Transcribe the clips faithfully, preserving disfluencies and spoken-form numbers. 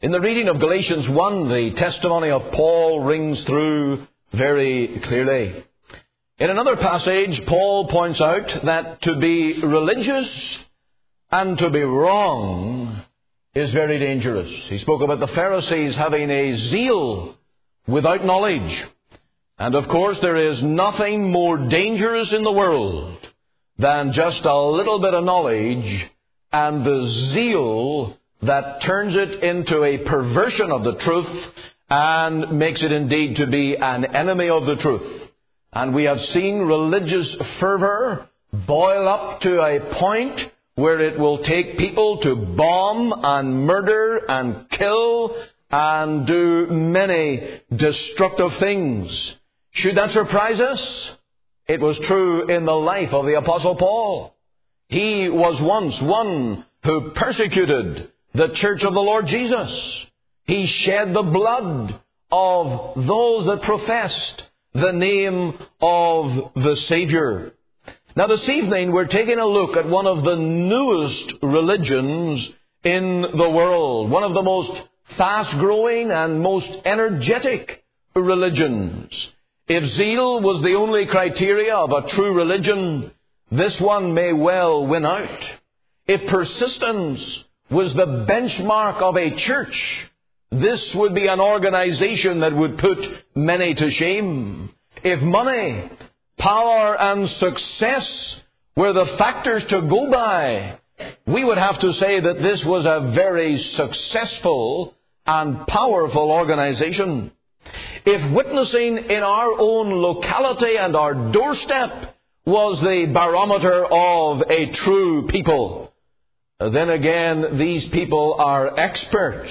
In the reading of Galatians one, the testimony of Paul rings through very clearly. In another passage, Paul points out that to be religious and to be wrong is very dangerous. He spoke about the Pharisees having a zeal without knowledge. And of course, there is nothing more dangerous in the world than just a little bit of knowledge and the zeal that turns it into a perversion of the truth and makes it indeed to be an enemy of the truth. And we have seen religious fervor boil up to a point where it will take people to bomb and murder and kill and do many destructive things. Should that surprise us? It was true in the life of the Apostle Paul. He was once one who persecuted the church of the Lord Jesus. He shed the blood of those that professed the name of the Savior. Now this evening we're taking a look at one of the newest religions in the world. One of the most fast-growing and most energetic religions. If zeal was the only criteria of a true religion, this one may well win out. If persistence was the benchmark of a church, this would be an organization that would put many to shame. If money, power and success were the factors to go by, we would have to say that this was a very successful and powerful organization. If witnessing in our own locality and our doorstep was the barometer of a true people, then again these people are experts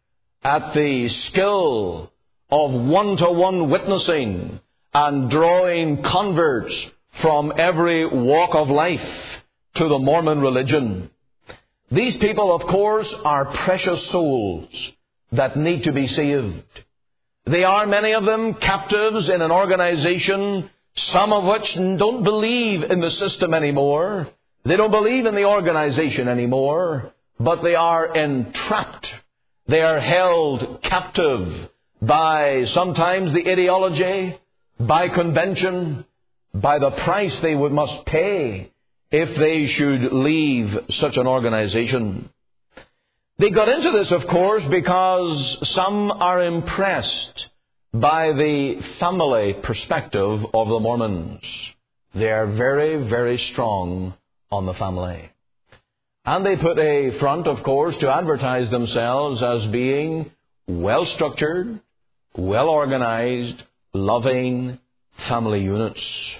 at the skill of one-to-one witnessing and drawing converts from every walk of life to the Mormon religion. These people, of course, are precious souls that need to be saved. They are, many of them, captives in an organization, some of which don't believe in the system anymore. They don't believe in the organization anymore, but they are entrapped. They are held captive by sometimes the ideology, by convention, by the price they would must pay if they should leave such an organization. They got into this, of course, because some are impressed by the family perspective of the Mormons. They are very, very strong on the family. And they put a front, of course, to advertise themselves as being well-structured, well-organized, loving family units.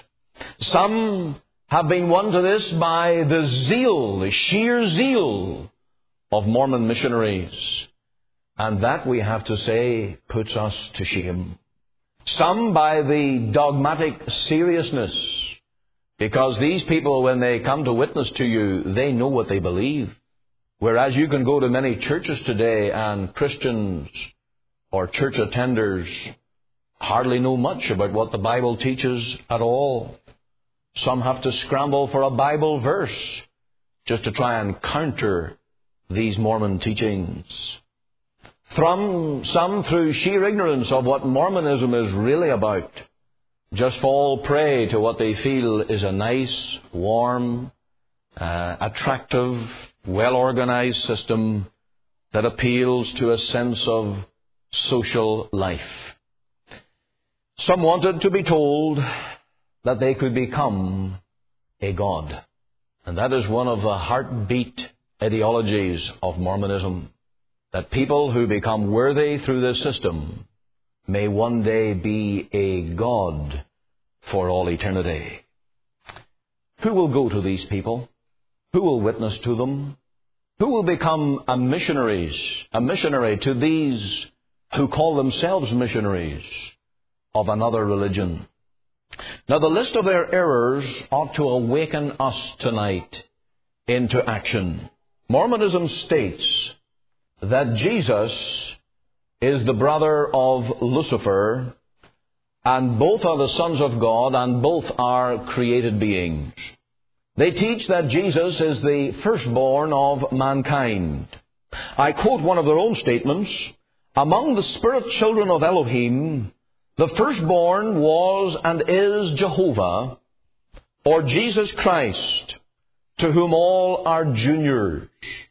Some have been won to this by the zeal, the sheer zeal of Mormon missionaries. And that, we have to say, puts us to shame. Some by the dogmatic seriousness, because these people, when they come to witness to you, they know what they believe. Whereas you can go to many churches today and Christians or church attenders hardly know much about what the Bible teaches at all. Some have to scramble for a Bible verse just to try and counter these Mormon teachings. From some, through sheer ignorance of what Mormonism is really about, just fall prey to what they feel is a nice, warm, uh, attractive, well-organized system that appeals to a sense of social life. Some wanted to be told that they could become a god. And that is one of the heartbeat ideologies of Mormonism, that people who become worthy through this system may one day be a god for all eternity. Who will go to these people? Who will witness to them? Who will become a missionaries, a missionary to these who call themselves missionaries of another religion? Now, the list of their errors ought to awaken us tonight into action. Mormonism states that Jesus is the brother of Lucifer, and both are the sons of God, and both are created beings. They teach that Jesus is the firstborn of mankind. I quote one of their own statements. Among the spirit children of Elohim, the firstborn was and is Jehovah, or Jesus Christ, to whom all are juniors.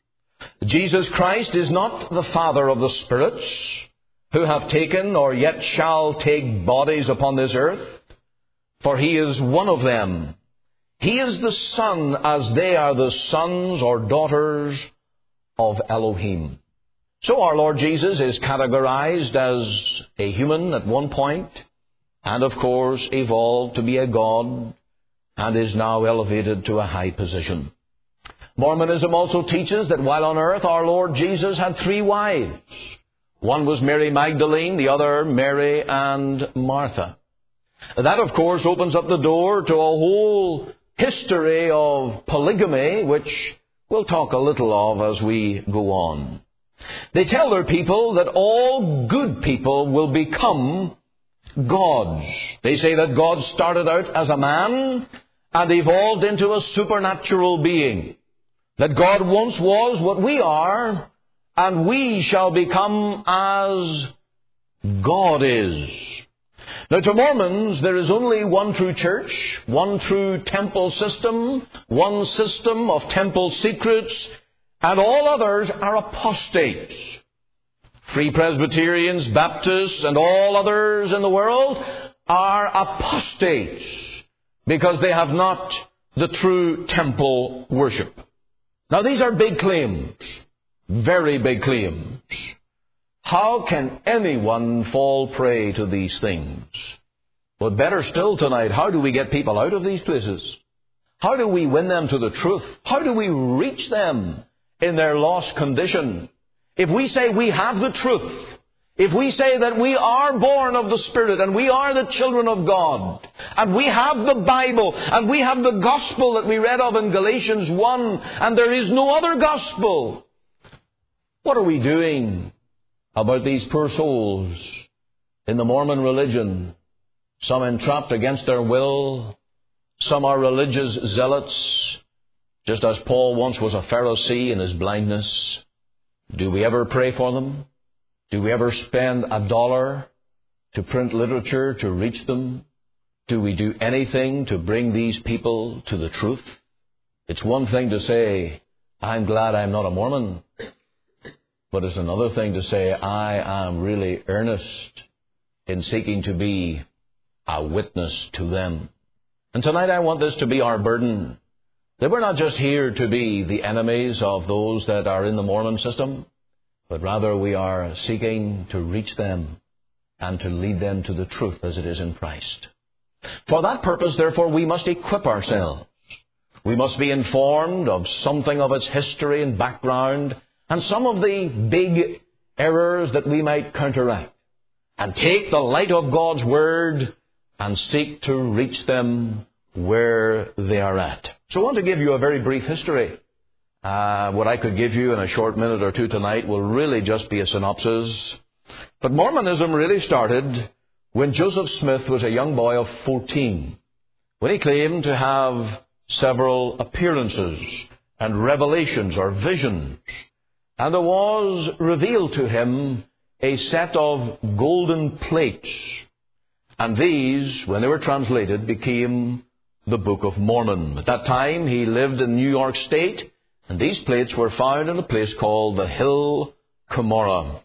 Jesus Christ is not the Father of the spirits, who have taken or yet shall take bodies upon this earth, for he is one of them. He is the Son, as they are the sons or daughters of Elohim. So our Lord Jesus is categorized as a human at one point, and of course evolved to be a God, and is now elevated to a high position. Mormonism also teaches that while on earth our Lord Jesus had three wives. One was Mary Magdalene, the other Mary and Martha. That, of course, opens up the door to a whole history of polygamy, which we'll talk a little of as we go on. They tell their people that all good people will become gods. They say that God started out as a man and evolved into a supernatural being. That God once was what we are, and we shall become as God is. Now, to Mormons, there is only one true church, one true temple system, one system of temple secrets, and all others are apostates. Free Presbyterians, Baptists, and all others in the world are apostates because they have not the true temple worship. Now, these are big claims, very big claims. How can anyone fall prey to these things? But better still tonight, how do we get people out of these places? How do we win them to the truth? How do we reach them in their lost condition? If we say we have the truth, if we say that we are born of the Spirit and we are the children of God, and we have the Bible, and we have the gospel that we read of in Galatians one, and there is no other gospel, what are we doing about these poor souls in the Mormon religion? Some entrapped against their will, some are religious zealots, just as Paul once was a Pharisee in his blindness. Do we ever pray for them? Do we ever spend a dollar to print literature to reach them? Do we do anything to bring these people to the truth? It's one thing to say, I'm glad I'm not a Mormon. But it's another thing to say, I am really earnest in seeking to be a witness to them. And tonight I want this to be our burden. That we're not just here to be the enemies of those that are in the Mormon system, but rather we are seeking to reach them and to lead them to the truth as it is in Christ. For that purpose, therefore, we must equip ourselves. We must be informed of something of its history and background, and some of the big errors that we might counteract, and take the light of God's Word and seek to reach them where they are at. So I want to give you a very brief history. Uh, what I could give you in a short minute or two tonight will really just be a synopsis. But Mormonism really started when Joseph Smith was a young boy of fourteen, when he claimed to have several appearances and revelations or visions. And there was revealed to him a set of golden plates. And these, when they were translated, became the Book of Mormon. At that time, he lived in New York State, and these plates were found in a place called the Hill Cumorah.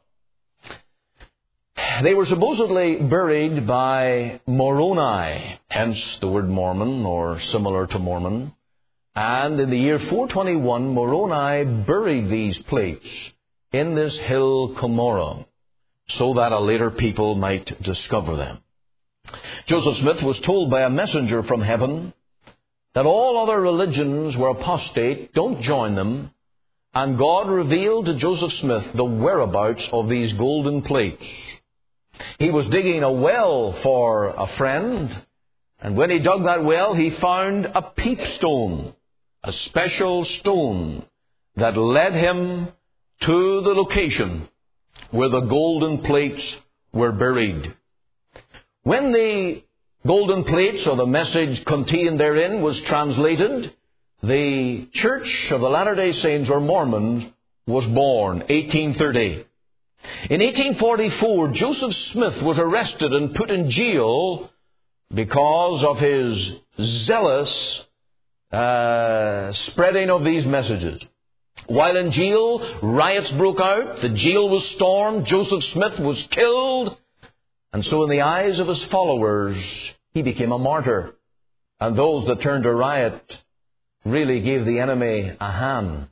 They were supposedly buried by Moroni, hence the word Mormon, or similar to Mormon. And in the year four twenty-one, Moroni buried these plates in this Hill Cumorah, so that a later people might discover them. Joseph Smith was told by a messenger from heaven that all other religions were apostate, don't join them, and God revealed to Joseph Smith the whereabouts of these golden plates. He was digging a well for a friend, and when he dug that well, he found a peep stone, a special stone that led him to the location where the golden plates were buried. When the golden plates, or the message contained therein, was translated, the Church of the Latter-day Saints, or Mormons, was born, eighteen thirty. In eighteen forty-four, Joseph Smith was arrested and put in jail because of his zealous uh, spreading of these messages. While in jail, riots broke out. The jail was stormed. Joseph Smith was killed. And so in the eyes of his followers, he became a martyr. And those that turned to riot really gave the enemy a hand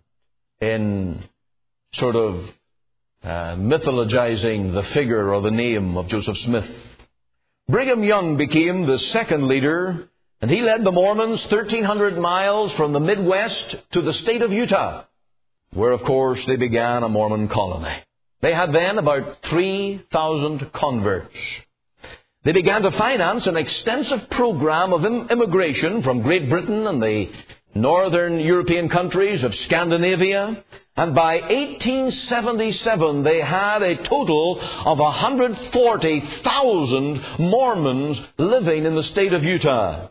in sort of uh, mythologizing the figure or the name of Joseph Smith. Brigham Young became the second leader, and he led the Mormons thirteen hundred miles from the Midwest to the state of Utah, where, of course, they began a Mormon colony. They had then about three thousand converts. They began to finance an extensive program of immigration from Great Britain and the northern European countries of Scandinavia. And by eighteen seventy-seven, they had a total of one hundred forty thousand Mormons living in the state of Utah.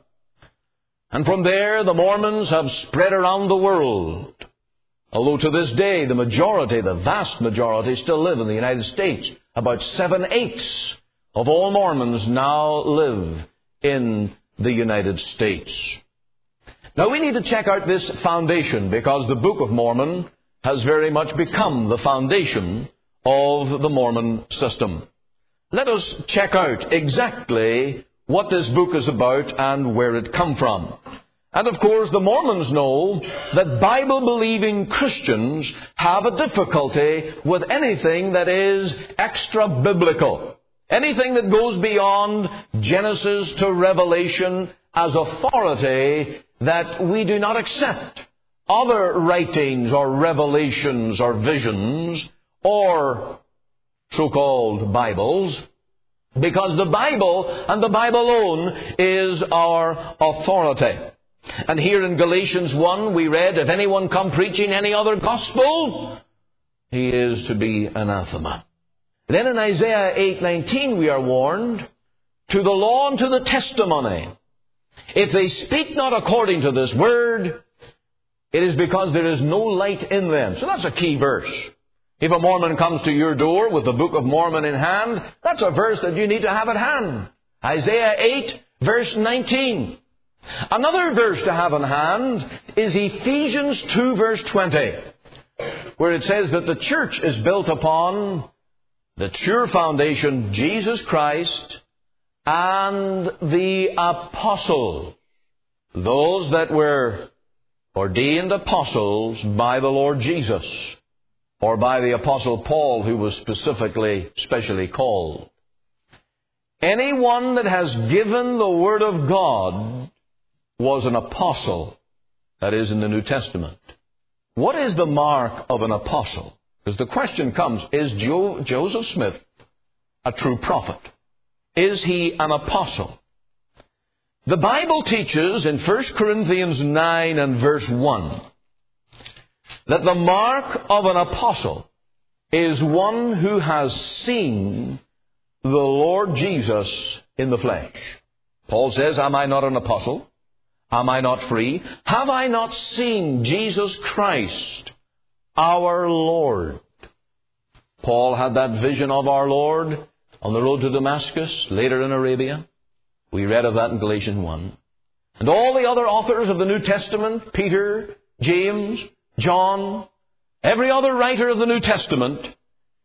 And from there, the Mormons have spread around the world. Although to this day, the majority, the vast majority, still live in the United States. About seven-eighths of all Mormons now live in the United States. Now, we need to check out this foundation, because the Book of Mormon has very much become the foundation of the Mormon system. Let us check out exactly what this book is about and where it come from. And of course, the Mormons know that Bible-believing Christians have a difficulty with anything that is extra-biblical. Anything that goes beyond Genesis to Revelation as authority that we do not accept. Other writings or revelations or visions or so-called Bibles, because the Bible and the Bible alone is our authority. And here in Galatians one we read, if anyone come preaching any other gospel, he is to be anathema. Then in Isaiah eight nineteen we are warned, to the law and to the testimony, if they speak not according to this word, it is because there is no light in them. So that's a key verse. If a Mormon comes to your door with the Book of Mormon in hand, that's a verse that you need to have at hand. Isaiah eight, verse nineteen. Another verse to have in hand is Ephesians two, verse twenty, where it says that the church is built upon the sure foundation, Jesus Christ, and the apostles, those that were ordained apostles by the Lord Jesus, or by the Apostle Paul, who was specifically, specially called. Anyone that has given the Word of God was an apostle, that is in the New Testament. What is the mark of an apostle? Because the question comes, is Jo- Joseph Smith a true prophet? Is he an apostle? The Bible teaches in First Corinthians nine and verse one that the mark of an apostle is one who has seen the Lord Jesus in the flesh. Paul says, am I not an apostle? Am I not free? Have I not seen Jesus Christ, our Lord? Paul had that vision of our Lord on the road to Damascus, later in Arabia. We read of that in Galatians one. And all the other authors of the New Testament, Peter, James, John, every other writer of the New Testament,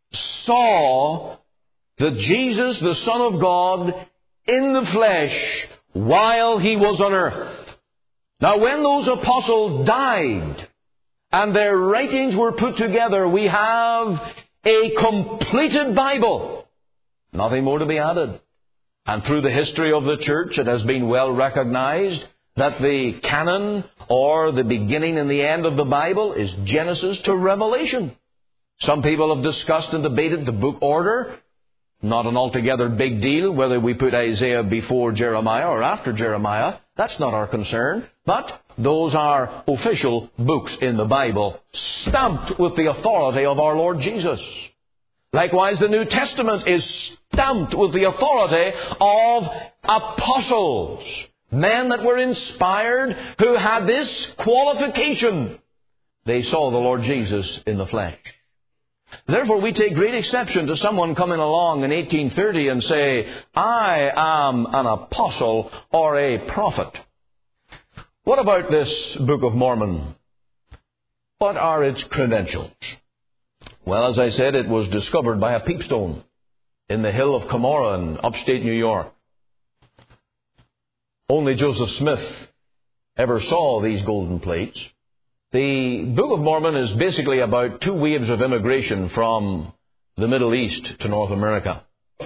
saw that Jesus, the Son of God, in the flesh while he was on earth. Now, when those apostles died and their writings were put together, we have a completed Bible. Nothing more to be added. And through the history of the church, it has been well recognized that the canon, or the beginning and the end of the Bible, is Genesis to Revelation. Some people have discussed and debated the book order. Not an altogether big deal whether we put Isaiah before Jeremiah or after Jeremiah. That's not our concern. But those are official books in the Bible, stamped with the authority of our Lord Jesus. Likewise, the New Testament is stamped with the authority of apostles, men that were inspired, who had this qualification, they saw the Lord Jesus in the flesh. Therefore, we take great exception to someone coming along in eighteen thirty and say, I am an apostle or a prophet. What about this Book of Mormon? What are its credentials? Well, as I said, it was discovered by a peepstone in the hill of Cumorah in upstate New York. Only Joseph Smith ever saw these golden plates. The Book of Mormon is basically about two waves of immigration from the Middle East to North America.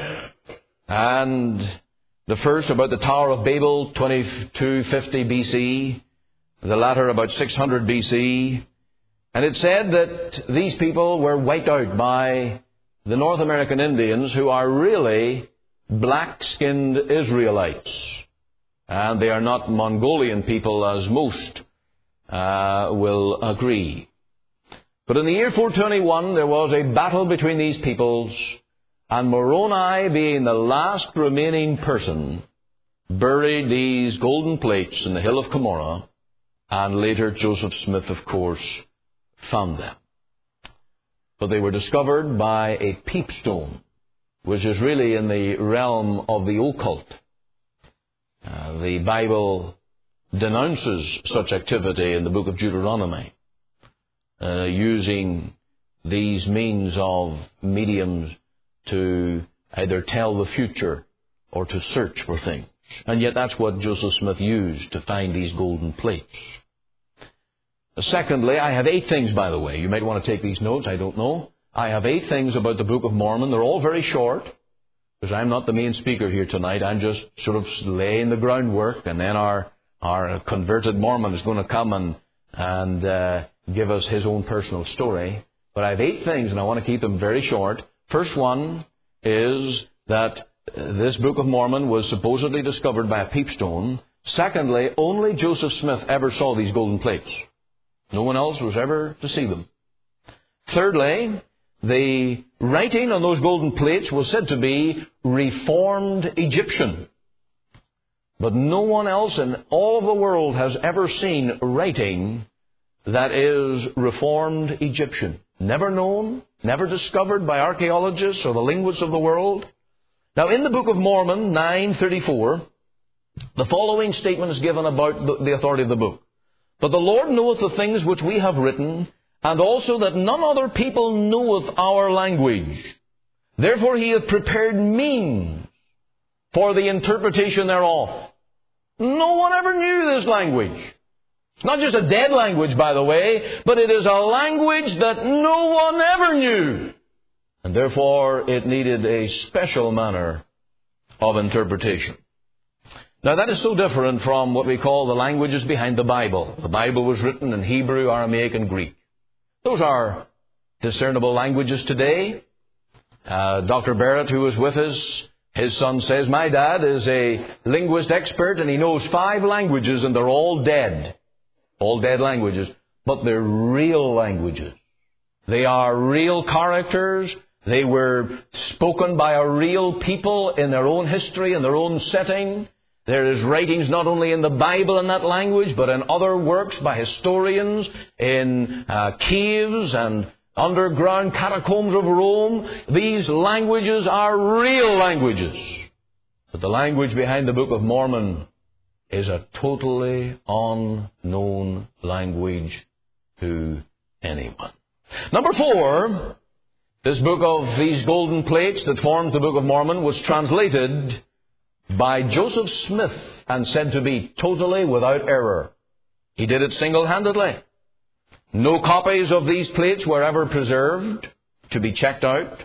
And the first about the Tower of Babel, twenty-two fifty B C, the latter about six hundred B C. And it said that these people were wiped out by the North American Indians, who are really black-skinned Israelites. And they are not Mongolian people, as most uh, will agree. But in the year four twenty-one, there was a battle between these peoples, and Moroni, being the last remaining person, buried these golden plates in the hill of Cumorah, and later Joseph Smith, of course, found them. But they were discovered by a peepstone, which is really in the realm of the occult. Uh, the Bible denounces such activity in the book of Deuteronomy, uh, using these means of mediums to either tell the future or to search for things. And yet that's what Joseph Smith used to find these golden plates. Secondly, I have eight things, by the way. You might want to take these notes, I don't know. I have eight things about the Book of Mormon. They're all very short, because I'm not the main speaker here tonight. I'm just sort of laying the groundwork, and then our our converted Mormon is going to come and, and uh, give us his own personal story. But I have eight things, and I want to keep them very short. First one is that this Book of Mormon was supposedly discovered by a peepstone. Secondly, only Joseph Smith ever saw these golden plates. No one else was ever to see them. Thirdly, the writing on those golden plates was said to be Reformed Egyptian. But no one else in all of the world has ever seen writing that is Reformed Egyptian. Never known, never discovered by archaeologists or the linguists of the world. Now, in the Book of Mormon, nine thirty-four, the following statement is given about the authority of the book. But the Lord knoweth the things which we have written, and also that none other people knoweth our language. Therefore he hath prepared means for the interpretation thereof. No one ever knew this language. It's not just a dead language, by the way, but it is a language that no one ever knew. And therefore it needed a special manner of interpretation. Now, that is so different from what we call the languages behind the Bible. The Bible was written in Hebrew, Aramaic, and Greek. Those are discernible languages today. Uh, Doctor Barrett, who was with us, his son says, my dad is a linguist expert, and he knows five languages, and they're all dead. All dead languages. But they're real languages. They are real characters. They were spoken by a real people in their own history, in their own setting. There is writings not only in the Bible in that language, but in other works by historians, in uh, caves and underground catacombs of Rome. These languages are real languages. But the language behind the Book of Mormon is a totally unknown language to anyone. Number four, this book of these golden plates that forms the Book of Mormon was translated by Joseph Smith and said to be totally without error. He did it single-handedly. No copies of these plates were ever preserved to be checked out.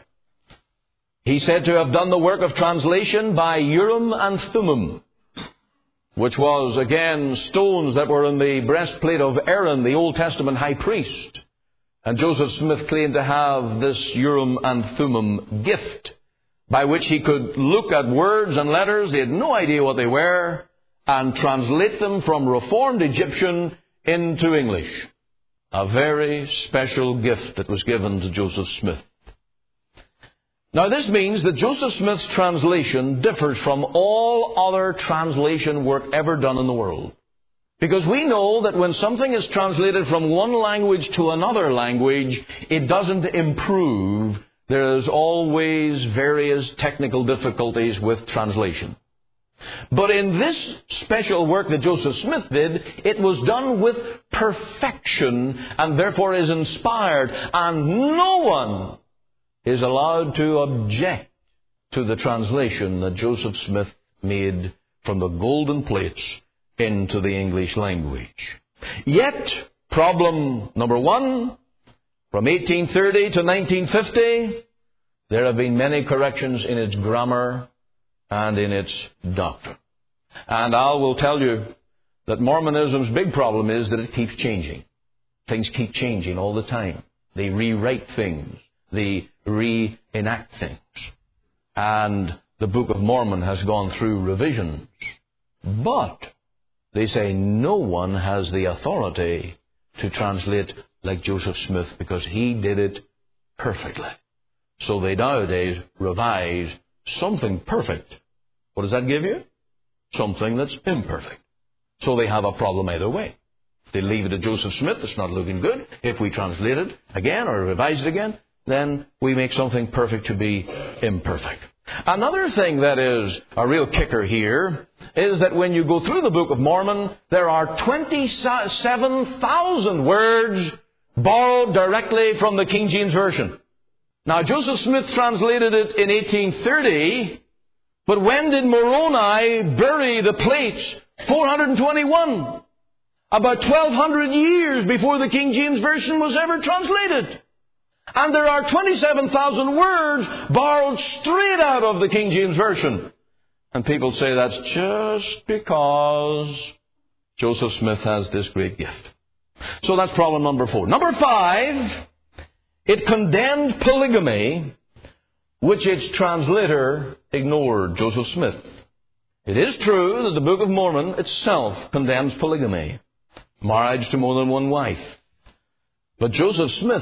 He said to have done the work of translation by Urim and Thummim, which was, again, stones that were in the breastplate of Aaron, the Old Testament high priest. And Joseph Smith claimed to have this Urim and Thummim gift, by which he could look at words and letters, he had no idea what they were, and translate them from Reformed Egyptian into English. A very special gift that was given to Joseph Smith. Now, this means that Joseph Smith's translation differs from all other translation work ever done in the world. Because we know that when something is translated from one language to another language, it doesn't improve. There's always various technical difficulties with translation. But in this special work that Joseph Smith did, it was done with perfection and therefore is inspired. And no one is allowed to object to the translation that Joseph Smith made from the golden plates into the English language. Yet, problem number one, from eighteen thirty to nineteen fifty, there have been many corrections in its grammar and in its doctrine. And I will tell you that Mormonism's big problem is that it keeps changing. Things keep changing all the time. They rewrite things. They reenact things. And the Book of Mormon has gone through revisions. But they say no one has the authority to translate like Joseph Smith because he did it perfectly. So they nowadays revise something perfect. What does that give you? Something that's imperfect. So they have a problem either way. If they leave it to Joseph Smith, it's not looking good. If we translate it again or revise it again, then we make something perfect to be imperfect. Another thing that is a real kicker here is that when you go through the Book of Mormon, there are twenty-seven thousand words borrowed directly from the King James Version. Now, Joseph Smith translated it in eighteen thirty, but when did Moroni bury the plates? four hundred twenty-one. About twelve hundred years before the King James Version was ever translated. And there are twenty-seven thousand words borrowed straight out of the King James Version. And people say that's just because Joseph Smith has this great gift. So that's problem number four. Number five, it condemned polygamy, which its translator ignored, Joseph Smith. It is true that the Book of Mormon itself condemns polygamy, marriage to more than one wife. But Joseph Smith,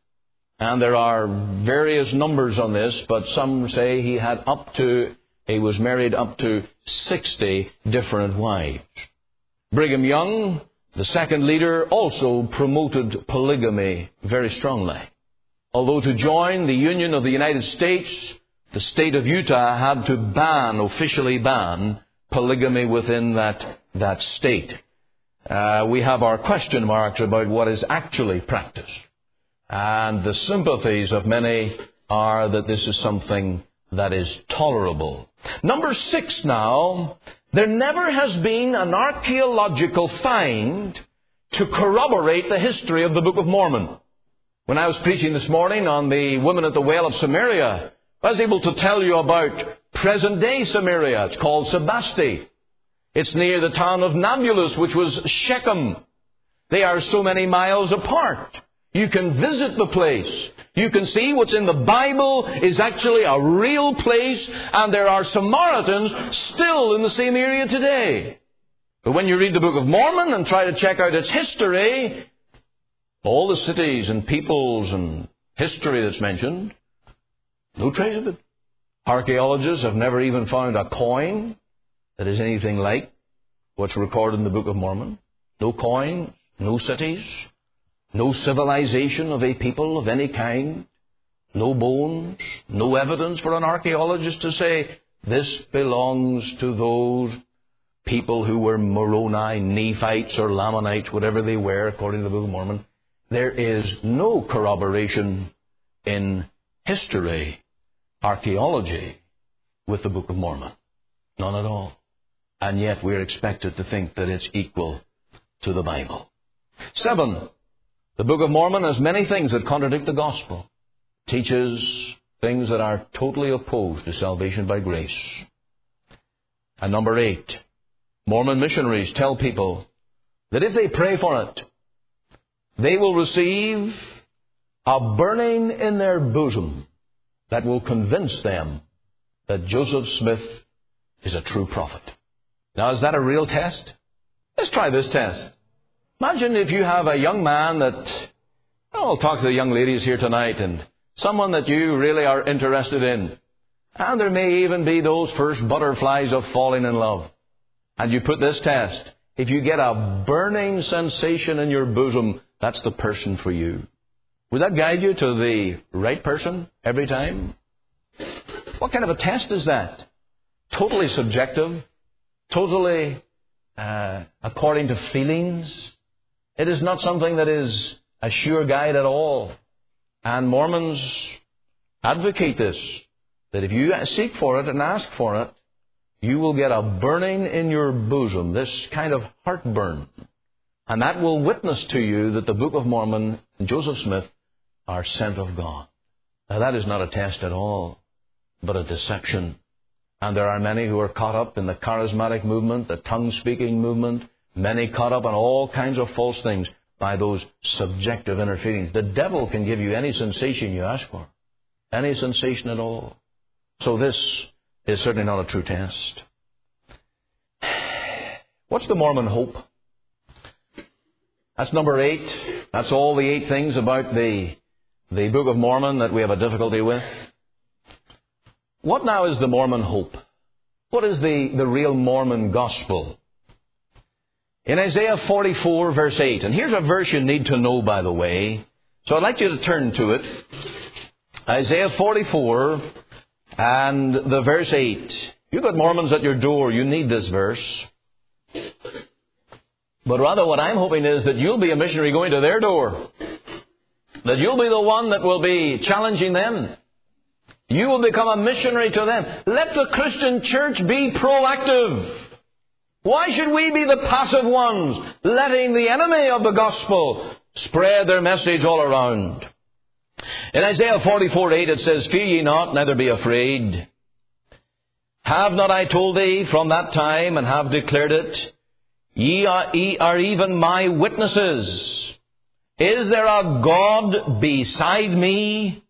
and there are various numbers on this, but some say he had up to, he was married up to sixty different wives. Brigham Young, the second leader, also promoted polygamy very strongly. Although to join the Union of the United States, the state of Utah had to ban, officially ban, polygamy within that, that state. Uh, we have our question marks about what is actually practiced. And the sympathies of many are that this is something that is tolerable. Number six now, there never has been an archaeological find to corroborate the history of the Book of Mormon. When I was preaching this morning on the woman at the well of Samaria, I was able to tell you about present-day Samaria. It's called Sebasti. It's near the town of Nablus, which was Shechem. They are so many miles apart. You can visit the place. You can see what's in the Bible is actually a real place, and there are Samaritans still in the same area today. But when you read the Book of Mormon and try to check out its history, all the cities and peoples and history that's mentioned, no trace of it. Archaeologists have never even found a coin that is anything like what's recorded in the Book of Mormon. No coins, no cities, no civilization of a people of any kind, no bones, no evidence for an archaeologist to say, this belongs to those people who were Moroni, Nephites, or Lamanites, whatever they were, according to the Book of Mormon. There is no corroboration in history, archaeology, with the Book of Mormon. None at all. And yet we're expected to think that it's equal to the Bible. Seven, the Book of Mormon has many things that contradict the gospel. It teaches things that are totally opposed to salvation by grace. And number eight, Mormon missionaries tell people that if they pray for it, they will receive a burning in their bosom that will convince them that Joseph Smith is a true prophet. Now, is that a real test? Let's try this test. Imagine if you have a young man that, oh, I'll talk to the young ladies here tonight, and someone that you really are interested in. And there may even be those first butterflies of falling in love. And you put this test. if you get a burning sensation in your bosom, that's the person for you. Would that guide you to the right person every time? What kind of a test is that? Totally subjective, totally uh, according to feelings. It is not something that is a sure guide at all. And Mormons advocate this, that if you seek for it and ask for it, you will get a burning in your bosom, this kind of heartburn. And that will witness to you that the Book of Mormon and Joseph Smith are sent of God. Now that is not a test at all, but a deception. And there are many who are caught up in the charismatic movement, the tongue-speaking movement, many caught up in all kinds of false things by those subjective inner feelings. The devil can give you any sensation you ask for, any sensation at all. So this is certainly not a true test. What's the Mormon hope? That's number eight. That's all the eight things about the, the Book of Mormon that we have a difficulty with. What now is the Mormon hope? What is the, the real Mormon gospel? In Isaiah forty-four, verse eight, and here's a verse you need to know, by the way, so I'd like you to turn to it. Isaiah forty-four and the verse eight. You've got Mormons at your door, you need this verse. But rather what I'm hoping is that you'll be a missionary going to their door. That you'll be the one that will be challenging them. You will become a missionary to them. Let the Christian church be proactive. Why should we be the passive ones, letting the enemy of the gospel spread their message all around? In Isaiah forty-four eight it says, Fear ye not, neither be afraid. Have not I told thee from that time, and have declared it? Ye are, ye are even my witnesses. Is there a God beside me?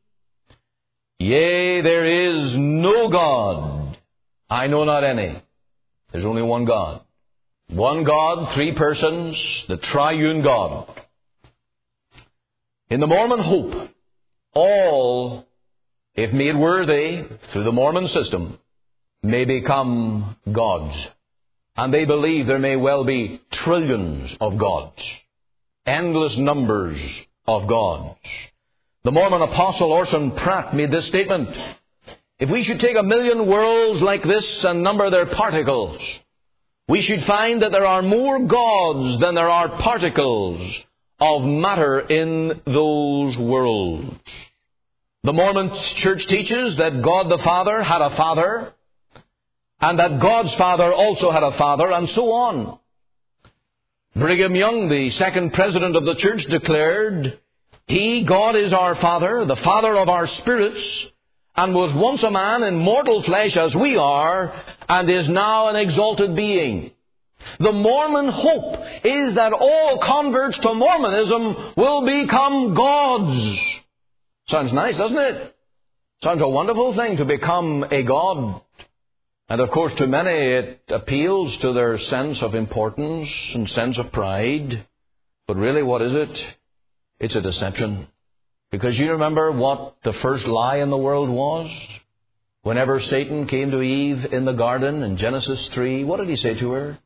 Yea, there is no God. I know not any. There's only one God. One God, three persons, the triune God. In the Mormon hope, all, if made worthy through the Mormon system, may become gods. And they believe there may well be trillions of gods. Endless numbers of gods. The Mormon apostle Orson Pratt made this statement. If we should take a million worlds like this and number their particles, we should find that there are more gods than there are particles of matter in those worlds. The Mormon church teaches that God the Father had a father, and that God's Father also had a father, and so on. Brigham Young, the second president of the church, declared, He, God, is our Father, the Father of our spirits, and was once a man in mortal flesh as we are, and is now an exalted being. The Mormon hope is that all converts to Mormonism will become gods. Sounds nice, doesn't it? Sounds a wonderful thing to become a god. And of course, to many it appeals to their sense of importance and sense of pride. But really, what is it? It's a deception. Because you remember what the first lie in the world was? Whenever Satan came to Eve in the garden in Genesis three, what did he say to her?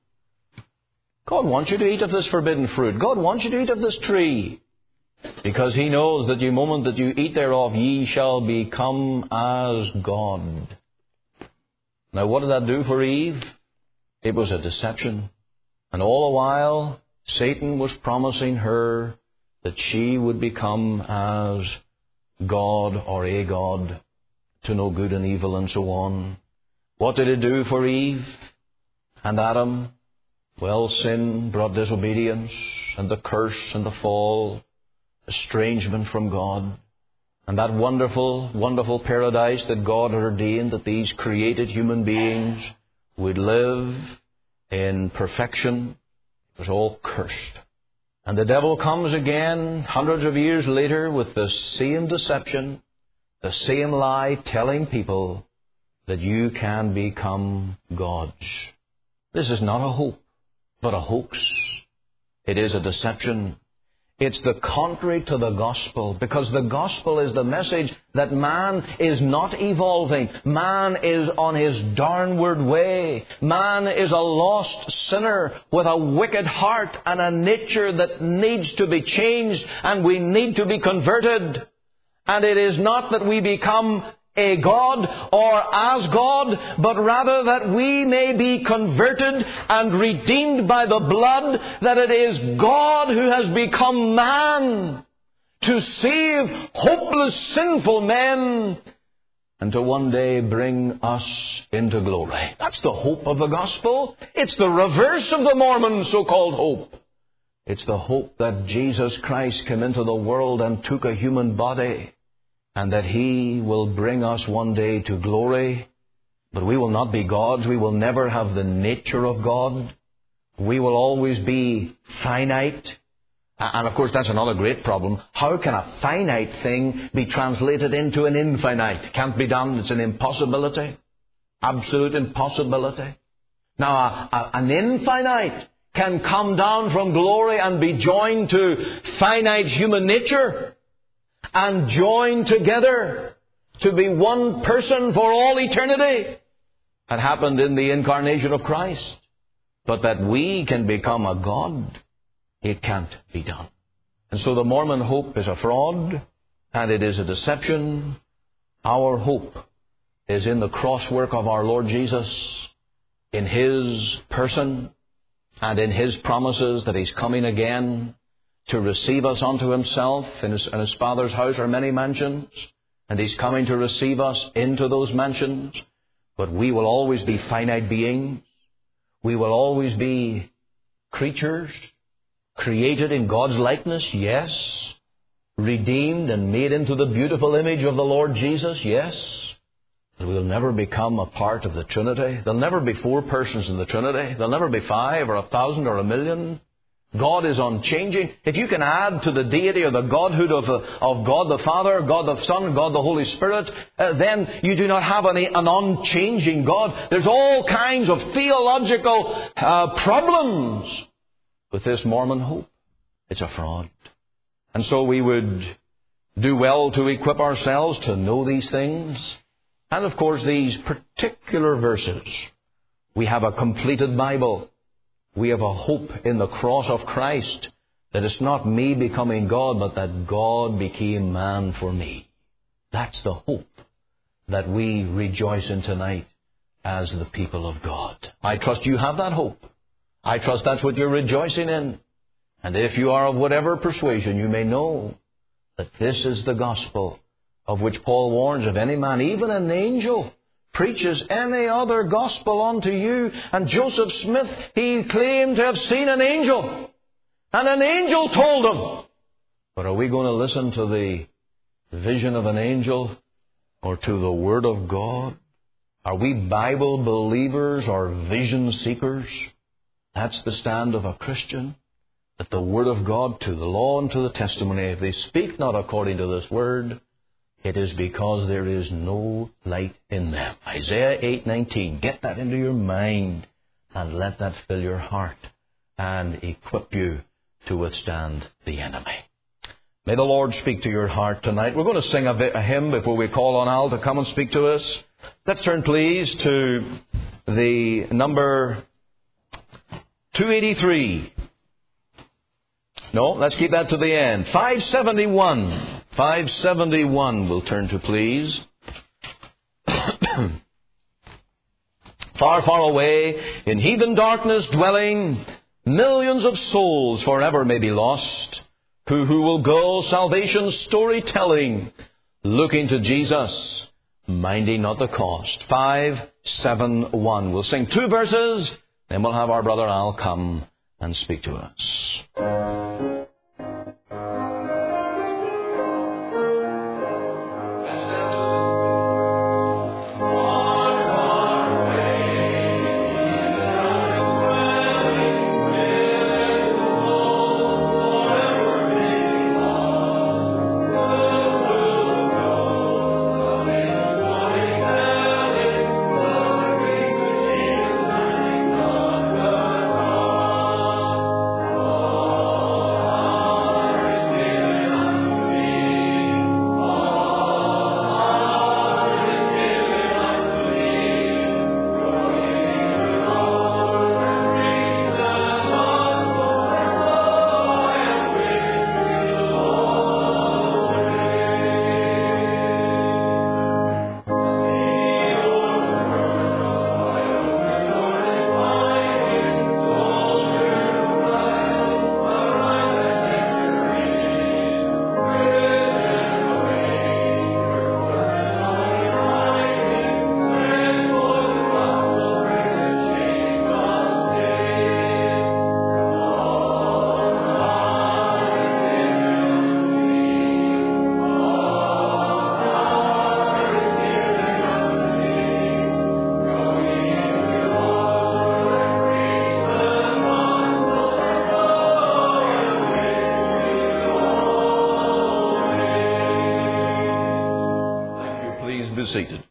God wants you to eat of this forbidden fruit. God wants you to eat of this tree. Because He knows that the moment that you eat thereof, ye shall become as God. Now, what did that do for Eve? It was a deception. And all the while, Satan was promising her that she would become as God or a God, to know good and evil and so on. What did it do for Eve and Adam? Well, sin brought disobedience and the curse and the fall, estrangement from God. And that wonderful, wonderful paradise that God had ordained that these created human beings would live in perfection was all cursed. And the devil comes again hundreds of years later with the same deception, the same lie, telling people that you can become gods. This is not a hope, but a hoax. It is a deception. It's the contrary to the gospel, because the gospel is the message that man is not evolving. Man is on his downward way. Man is a lost sinner with a wicked heart and a nature that needs to be changed, and we need to be converted. And it is not that we become a God or as God, but rather that we may be converted and redeemed by the blood, that it is God who has become man to save hopeless, sinful men and to one day bring us into glory. That's the hope of the gospel. It's the reverse of the Mormon so-called hope. It's the hope that Jesus Christ came into the world and took a human body, and that He will bring us one day to glory. But we will not be gods. We will never have the nature of God. We will always be finite. And of course, that's another great problem. How can a finite thing be translated into an infinite? Can't be done. It's an impossibility. Absolute impossibility. Now, a, a, an infinite can come down from glory and be joined to finite human nature and joined together to be one person for all eternity. That happened in the incarnation of Christ. But that we can become a God, it can't be done. And so the Mormon hope is a fraud, and it is a deception. Our hope is in the cross work of our Lord Jesus, in His person, and in His promises that He's coming again to receive us unto Himself. In His, in His Father's house are many mansions, and He's coming to receive us into those mansions. But we will always be finite beings. We will always be creatures, created in God's likeness, yes. Redeemed and made into the beautiful image of the Lord Jesus, yes. But we'll never become a part of the Trinity. There'll never be four persons in the Trinity. There'll never be five or a thousand or a million. God is unchanging. If you can add to the deity or the Godhood of, the, of God the Father, God the Son, God the Holy Spirit, uh, then you do not have any, an unchanging God. There's all kinds of theological uh, problems with this Mormon hope. It's a fraud. And so we would do well to equip ourselves to know these things. And of course, these particular verses. We have a completed Bible. We have a hope in the cross of Christ, that it's not me becoming God, but that God became man for me. That's the hope that we rejoice in tonight as the people of God. I trust you have that hope. I trust that's what you're rejoicing in. And if you are of whatever persuasion, you may know that this is the gospel of which Paul warns, of any man, even an angel, preaches any other gospel unto you. And Joseph Smith, he claimed to have seen an angel. And an angel told him. But are we going to listen to the vision of an angel or to the Word of God? Are we Bible believers or vision seekers? That's the stand of a Christian. That the Word of God, to the law and to the testimony, if they speak not according to this Word, it is because there is no light in them. Isaiah eight nineteen. Get that into your mind and let that fill your heart and equip you to withstand the enemy. May the Lord speak to your heart tonight. We're going to sing a, a hymn before we call on Al to come and speak to us. Let's turn, please, to the number two eighty-three. No, let's keep that to the end. five seventy-one. five seventy-one we'll turn to, please. Far, far away, in heathen darkness dwelling, millions of souls forever may be lost, who who will go salvation's story telling, looking to Jesus, minding not the cost. five seventy-one. We'll sing two verses, then we'll have our brother Al come and speak to us. Oh seated.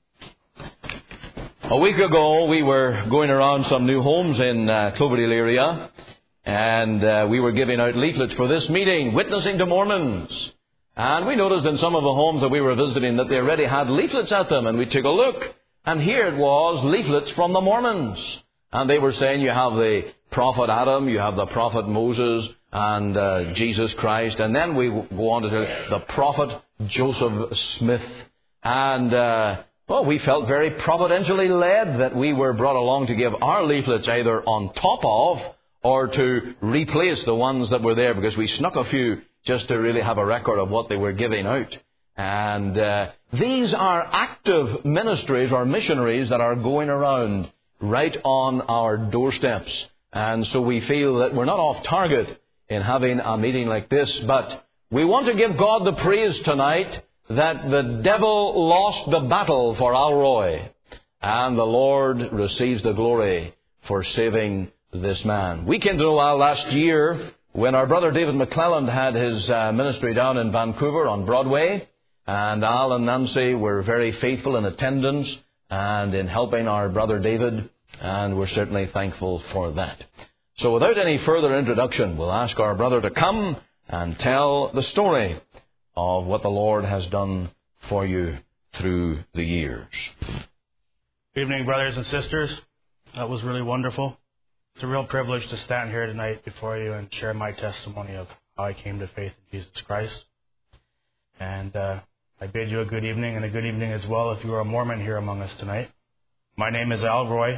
A week ago, we were going around some new homes in uh, Cloverdale area, and uh, we were giving out leaflets for this meeting, Witnessing to Mormons. And we noticed in some of the homes that we were visiting that they already had leaflets at them, and we took a look, and here it was, leaflets from the Mormons. And they were saying you have the prophet Adam, you have the prophet Moses, and uh, Jesus Christ, and then we go on to the prophet Joseph Smith. And uh, well, we felt very providentially led that we were brought along to give our leaflets either on top of or to replace the ones that were there, because we snuck a few just to really have a record of what they were giving out. And uh, these are active ministries or missionaries that are going around right on our doorsteps. And so we feel that we're not off target in having a meeting like this, but we want to give God the praise tonight that the devil lost the battle for Al Roy, and the Lord receives the glory for saving this man. We came to know Al last year when our brother David McClelland had his uh, ministry down in Vancouver on Broadway, and Al and Nancy were very faithful in attendance and in helping our brother David, and we're certainly thankful for that. So without any further introduction, we'll ask our brother to come and tell the story of what the Lord has done for you through the years. Good evening, brothers and sisters. That was really wonderful. It's a real privilege to stand here tonight before you and share my testimony of how I came to faith in Jesus Christ. And uh, I bid you a good evening, and a good evening as well if you are a Mormon here among us tonight. My name is Al Roy.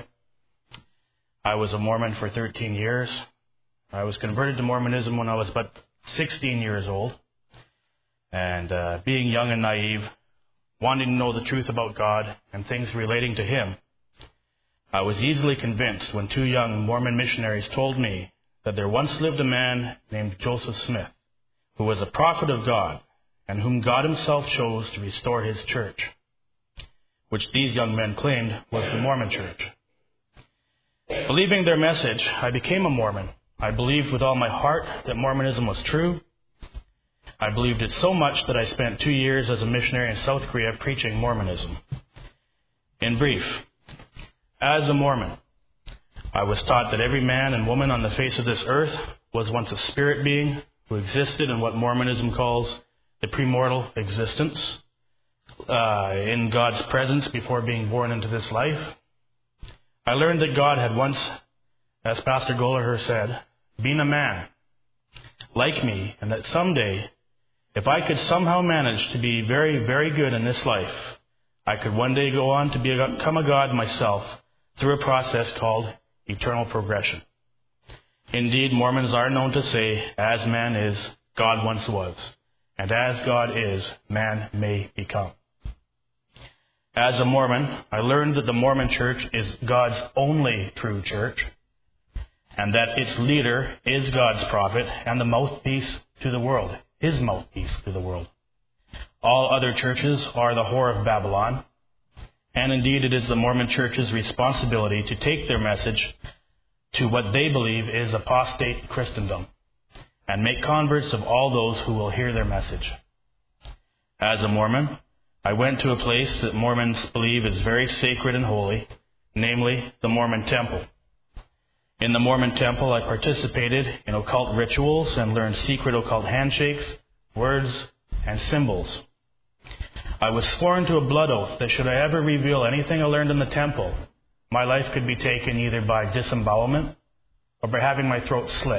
I was a Mormon for thirteen years. I was converted to Mormonism when I was about sixteen years old. And uh, being young and naive, wanting to know the truth about God and things relating to Him, I was easily convinced when two young Mormon missionaries told me that there once lived a man named Joseph Smith, who was a prophet of God, and whom God Himself chose to restore His church, which these young men claimed was the Mormon Church. Believing their message, I became a Mormon. I believed with all my heart that Mormonism was true. I believed it so much that I spent two years as a missionary in South Korea preaching Mormonism. In brief, as a Mormon, I was taught that every man and woman on the face of this earth was once a spirit being who existed in what Mormonism calls the premortal existence, uh, in God's presence before being born into this life. I learned that God had once, as Pastor Gollaher said, been a man like me, and that someday, if I could somehow manage to be very, very good in this life, I could one day go on to become a God myself through a process called eternal progression. Indeed, Mormons are known to say, as man is, God once was, and as God is, man may become. As a Mormon, I learned that the Mormon Church is God's only true church, and that its leader is God's prophet and the mouthpiece to the world, His mouthpiece to the world. All other churches are the whore of Babylon, and indeed it is the Mormon Church's responsibility to take their message to what they believe is apostate Christendom, and make converts of all those who will hear their message. As a Mormon, I went to a place that Mormons believe is very sacred and holy, namely the Mormon Temple. In the Mormon Temple, I participated in occult rituals and learned secret occult handshakes, words, and symbols. I was sworn to a blood oath that should I ever reveal anything I learned in the temple, my life could be taken either by disembowelment or by having my throat slit.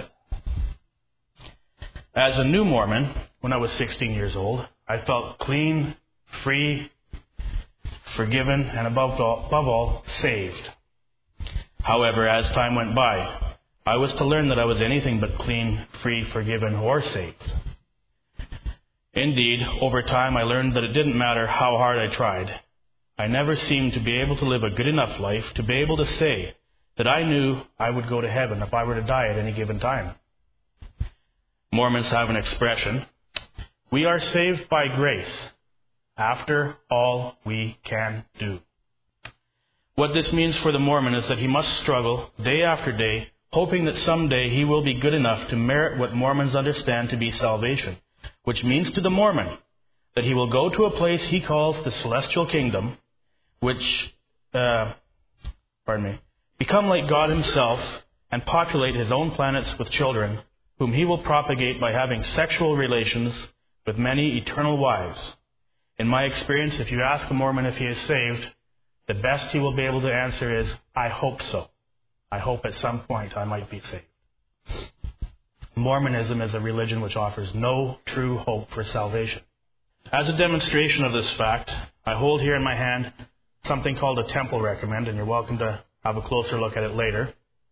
As a new Mormon, when I was sixteen years old, I felt clean, free, forgiven, and above all, above all, saved. However, as time went by, I was to learn that I was anything but clean, free, forgiven, or saved. Indeed, over time I learned that it didn't matter how hard I tried. I never seemed to be able to live a good enough life to be able to say that I knew I would go to heaven if I were to die at any given time. Mormons have an expression, "We are saved by grace, after all we can do." What this means for the Mormon is that he must struggle day after day, hoping that someday he will be good enough to merit what Mormons understand to be salvation, which means to the Mormon that he will go to a place he calls the celestial kingdom, which, uh, pardon me, become like God himself and populate his own planets with children, whom he will propagate by having sexual relations with many eternal wives. In my experience, if you ask a Mormon if he is saved, the best he will be able to answer is, I hope so. I hope at some point I might be saved. Mormonism is a religion which offers no true hope for salvation. As a demonstration of this fact, I hold here in my hand something called a temple recommend, and you're welcome to have a closer look at it later.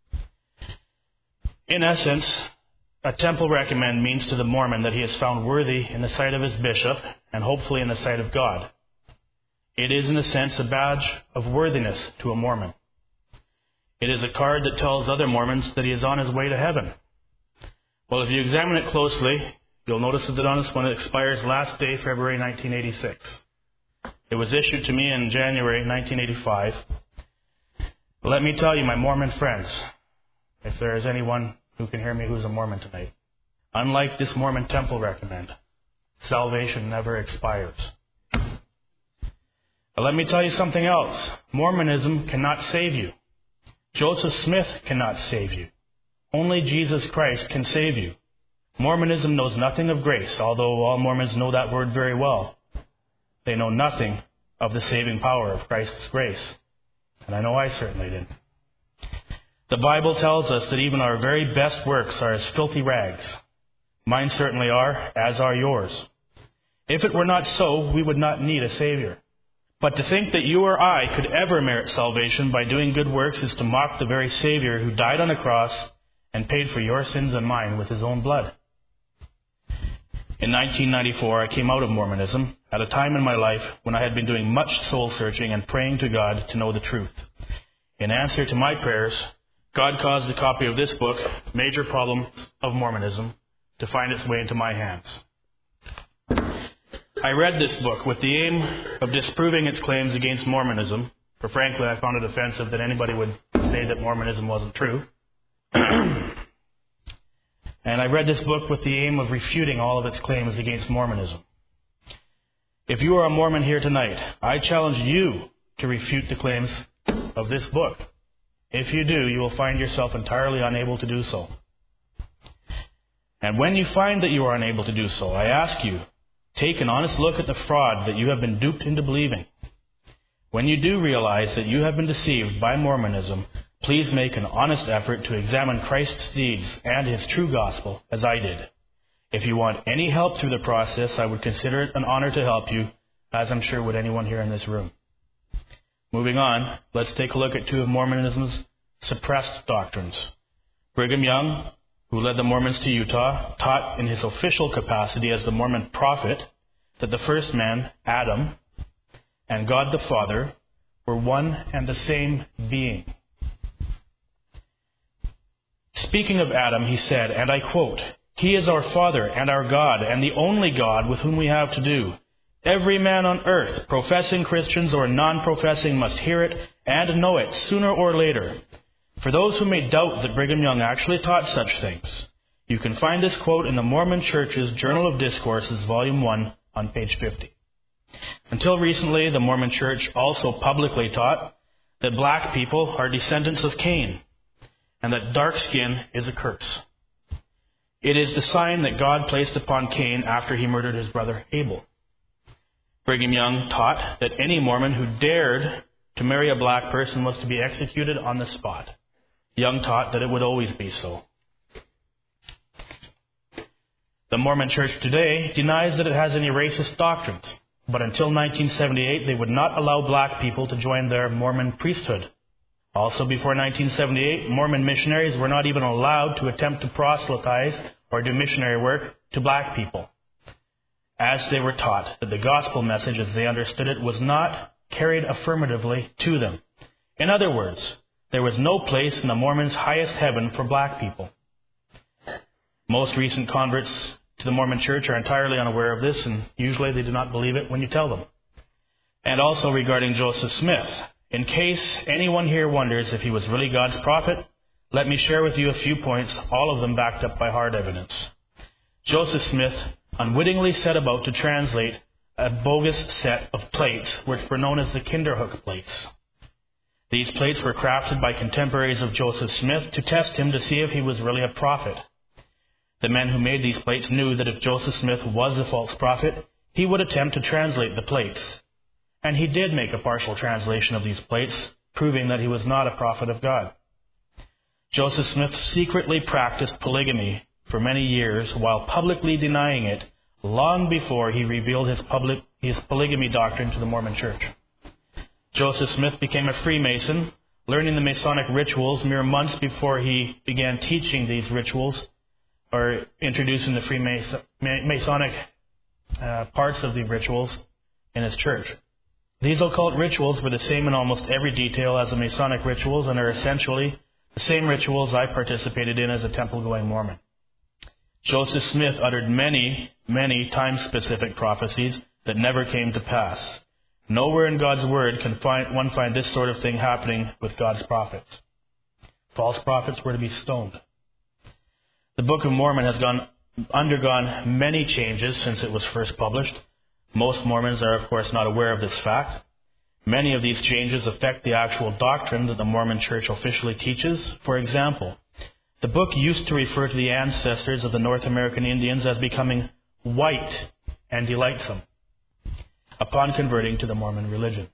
In essence, a temple recommend means to the Mormon that he is found worthy in the sight of his bishop and hopefully in the sight of God. It is, in a sense, a badge of worthiness to a Mormon. It is a card that tells other Mormons that he is on his way to heaven. Well, if you examine it closely, you'll notice that on this one it expires last day, February nineteen eighty-six. It was issued to me in January nineteen eighty-five. But let me tell you, my Mormon friends, if there is anyone who can hear me who's a Mormon tonight, unlike this Mormon temple recommend, salvation never expires. But let me tell you something else. Mormonism cannot save you. Joseph Smith cannot save you. Only Jesus Christ can save you. Mormonism knows nothing of grace, although all Mormons know that word very well. They know nothing of the saving power of Christ's grace. And I know I certainly didn't. The Bible tells us that even our very best works are as filthy rags. Mine certainly are, as are yours. If it were not so, we would not need a Savior. But to think that you or I could ever merit salvation by doing good works is to mock the very Savior who died on a cross and paid for your sins and mine with his own blood. In nineteen ninety-four, I came out of Mormonism at a time in my life when I had been doing much soul-searching and praying to God to know the truth. In answer to my prayers, God caused a copy of this book, Major Problems of Mormonism, to find its way into my hands. I read this book with the aim of disproving its claims against Mormonism, for frankly I found it offensive that anybody would say that Mormonism wasn't true. And I read this book with the aim of refuting all of its claims against Mormonism. If you are a Mormon here tonight, I challenge you to refute the claims of this book. If you do, you will find yourself entirely unable to do so. And when you find that you are unable to do so, I ask you, take an honest look at the fraud that you have been duped into believing. When you do realize that you have been deceived by Mormonism, please make an honest effort to examine Christ's deeds and his true gospel, as I did. If you want any help through the process, I would consider it an honor to help you, as I'm sure would anyone here in this room. Moving on, let's take a look at two of Mormonism's suppressed doctrines. Brigham Young, who led the Mormons to Utah, taught in his official capacity as the Mormon prophet that the first man, Adam, and God the Father were one and the same being. Speaking of Adam, he said, and I quote, "He is our Father and our God, and the only God with whom we have to do. Every man on earth, professing Christians or non-professing, must hear it and know it sooner or later." For those who may doubt that Brigham Young actually taught such things, you can find this quote in the Mormon Church's Journal of Discourses, Volume one, on page fifty. Until recently, the Mormon Church also publicly taught that black people are descendants of Cain, and that dark skin is a curse. It is the sign that God placed upon Cain after he murdered his brother Abel. Brigham Young taught that any Mormon who dared to marry a black person was to be executed on the spot. Young taught that it would always be so. The Mormon Church today denies that it has any racist doctrines, but until nineteen seventy-eight they would not allow black people to join their Mormon priesthood. Also before nineteen seventy-eight, Mormon missionaries were not even allowed to attempt to proselytize or do missionary work to black people, as they were taught that the gospel message as they understood it was not carried affirmatively to them. In other words, there was no place in the Mormons' highest heaven for black people. Most recent converts to the Mormon Church are entirely unaware of this, and usually they do not believe it when you tell them. And also regarding Joseph Smith, in case anyone here wonders if he was really God's prophet, let me share with you a few points, all of them backed up by hard evidence. Joseph Smith unwittingly set about to translate a bogus set of plates, which were known as the Kinderhook plates. These plates were crafted by contemporaries of Joseph Smith to test him to see if he was really a prophet. The men who made these plates knew that if Joseph Smith was a false prophet, he would attempt to translate the plates. And he did make a partial translation of these plates, proving that he was not a prophet of God. Joseph Smith secretly practiced polygamy for many years while publicly denying it long before he revealed his, public, his polygamy doctrine to the Mormon Church. Joseph Smith became a Freemason, learning the Masonic rituals mere months before he began teaching these rituals or introducing the Freemasonic uh, parts of the rituals in his church. These occult rituals were the same in almost every detail as the Masonic rituals and are essentially the same rituals I participated in as a temple-going Mormon. Joseph Smith uttered many, many time-specific prophecies that never came to pass. Nowhere in God's Word can find, one find this sort of thing happening with God's prophets. False prophets were to be stoned. The Book of Mormon has gone, undergone many changes since it was first published. Most Mormons are, of course, not aware of this fact. Many of these changes affect the actual doctrine that the Mormon Church officially teaches. For example, the book used to refer to the ancestors of the North American Indians as becoming white and delightsome upon converting to the Mormon religion.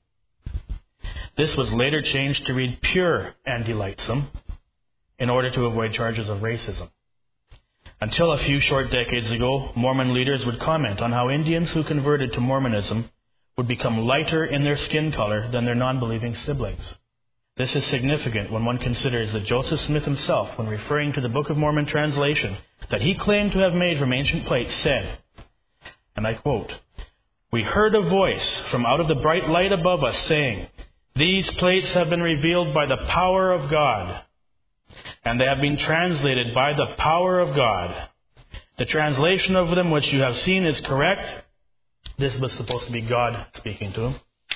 This was later changed to read pure and delightsome in order to avoid charges of racism. Until a few short decades ago, Mormon leaders would comment on how Indians who converted to Mormonism would become lighter in their skin color than their non-believing siblings. This is significant when one considers that Joseph Smith himself, when referring to the Book of Mormon translation that he claimed to have made from ancient plates, said, and I quote, "We heard a voice from out of the bright light above us saying, 'These plates have been revealed by the power of God, and they have been translated by the power of God. The translation of them which you have seen is correct.'" This was supposed to be God speaking to him.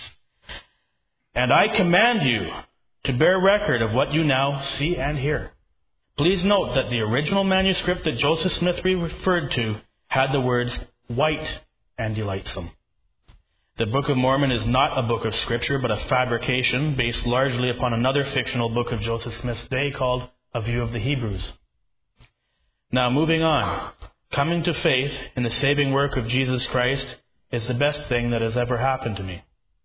"And I command you to bear record of what you now see and hear." Please note that the original manuscript that Joseph Smith referred to had the words white and delightsome. The Book of Mormon is not a book of Scripture, but a fabrication based largely upon another fictional book of Joseph Smith's day called A View of the Hebrews. Now, moving on. Coming to faith in the saving work of Jesus Christ is the best thing that has ever happened to me.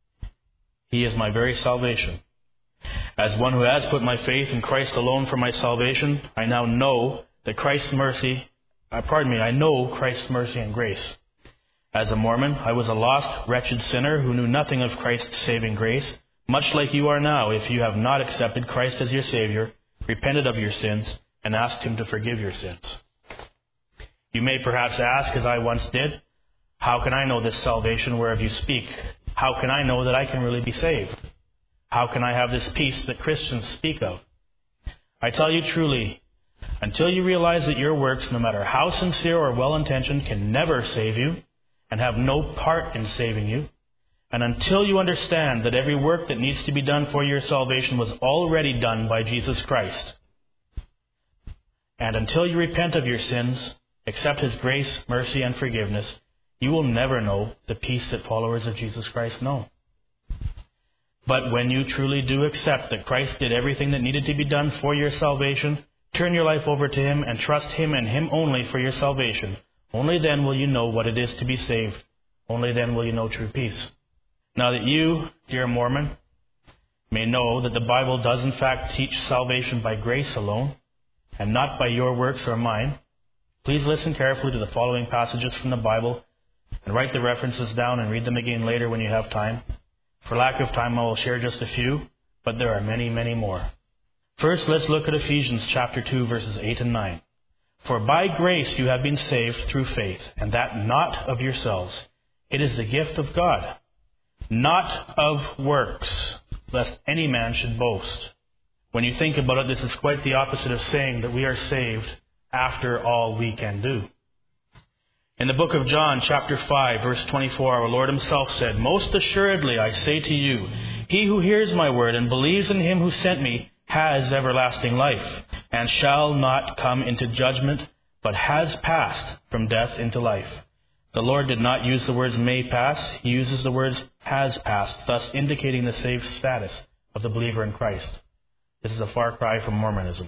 He is my very salvation. As one who has put my faith in Christ alone for my salvation, I now know that Christ's mercy, uh, pardon me, I know Christ's mercy and grace. As a Mormon, I was a lost, wretched sinner who knew nothing of Christ's saving grace, much like you are now if you have not accepted Christ as your Savior, repented of your sins, and asked Him to forgive your sins. You may perhaps ask, as I once did, how can I know this salvation whereof you speak? How can I know that I can really be saved? How can I have this peace that Christians speak of? I tell you truly, until you realize that your works, no matter how sincere or well-intentioned, can never save you, and have no part in saving you, and until you understand that every work that needs to be done for your salvation was already done by Jesus Christ, and until you repent of your sins, accept His grace, mercy, and forgiveness, you will never know the peace that followers of Jesus Christ know. But when you truly do accept that Christ did everything that needed to be done for your salvation, turn your life over to Him and trust Him and Him only for your salvation, only then will you know what it is to be saved. Only then will you know true peace. Now that you, dear Mormon, may know that the Bible does in fact teach salvation by grace alone, and not by your works or mine, please listen carefully to the following passages from the Bible, and write the references down and read them again later when you have time. For lack of time, I will share just a few, but there are many, many more. First, let's look at Ephesians chapter two, verses eight and nine. "For by grace you have been saved through faith, and that not of yourselves. It is the gift of God, not of works, lest any man should boast." When you think about it, this is quite the opposite of saying that we are saved after all we can do. In the book of John, chapter five, verse twenty-four, our Lord Himself said, "Most assuredly I say to you, he who hears my word and believes in Him who sent me has everlasting life, and shall not come into judgment, but has passed from death into life. The Lord did not use the words may pass. He uses the words has passed, thus indicating the saved status of the believer in Christ. This is a far cry from Mormonism.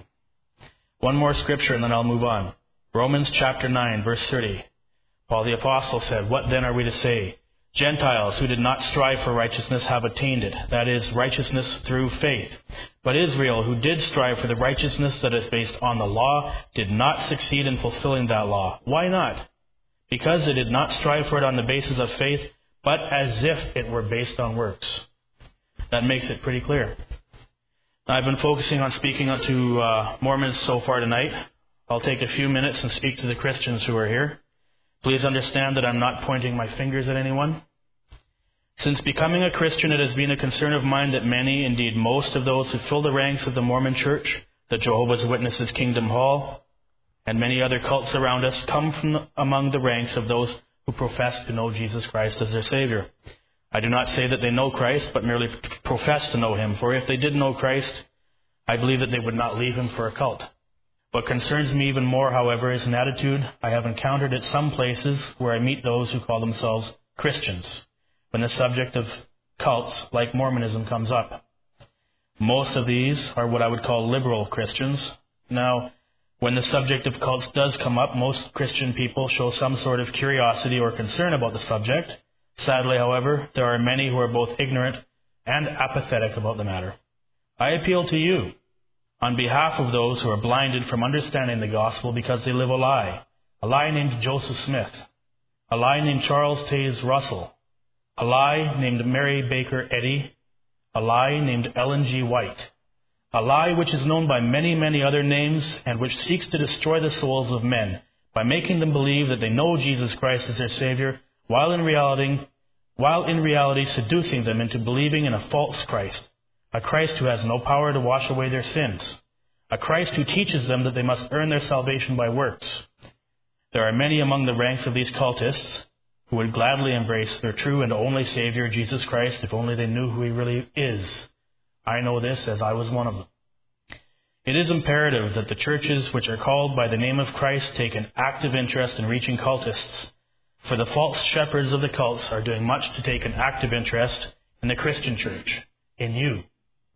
One more scripture and then I'll move on. Romans chapter nine, verse thirty. Paul the Apostle said, "What then are we to say? Gentiles who did not strive for righteousness have attained it, that is, righteousness through faith. But Israel, who did strive for the righteousness that is based on the law, did not succeed in fulfilling that law." Why not? Because they did not strive for it on the basis of faith, but as if it were based on works. That makes it pretty clear. I've been focusing on speaking to uh, Mormons so far tonight. I'll take a few minutes and speak to the Christians who are here. Please understand that I'm not pointing my fingers at anyone. Since becoming a Christian, it has been a concern of mine that many, indeed most of those who fill the ranks of the Mormon Church, the Jehovah's Witnesses Kingdom Hall, and many other cults around us, come from the, among the ranks of those who profess to know Jesus Christ as their Savior. I do not say that they know Christ, but merely profess to know Him. For if they did know Christ, I believe that they would not leave Him for a cult. What concerns me even more, however, is an attitude I have encountered at some places where I meet those who call themselves Christians, when the subject of cults like Mormonism comes up. Most of these are what I would call liberal Christians. Now, when the subject of cults does come up, most Christian people show some sort of curiosity or concern about the subject. Sadly, however, there are many who are both ignorant and apathetic about the matter. I appeal to you, on behalf of those who are blinded from understanding the gospel because they live a lie, a lie named Joseph Smith, a lie named Charles Taze Russell, a lie named Mary Baker Eddy, a lie named Ellen G. White, a lie which is known by many, many other names and which seeks to destroy the souls of men by making them believe that they know Jesus Christ as their Savior, while in reality, while in reality seducing them into believing in a false Christ. A Christ who has no power to wash away their sins. A Christ who teaches them that they must earn their salvation by works. There are many among the ranks of these cultists who would gladly embrace their true and only Savior, Jesus Christ, if only they knew who He really is. I know this as I was one of them. It is imperative that the churches which are called by the name of Christ take an active interest in reaching cultists, for the false shepherds of the cults are doing much to take an active interest in the Christian church, in you,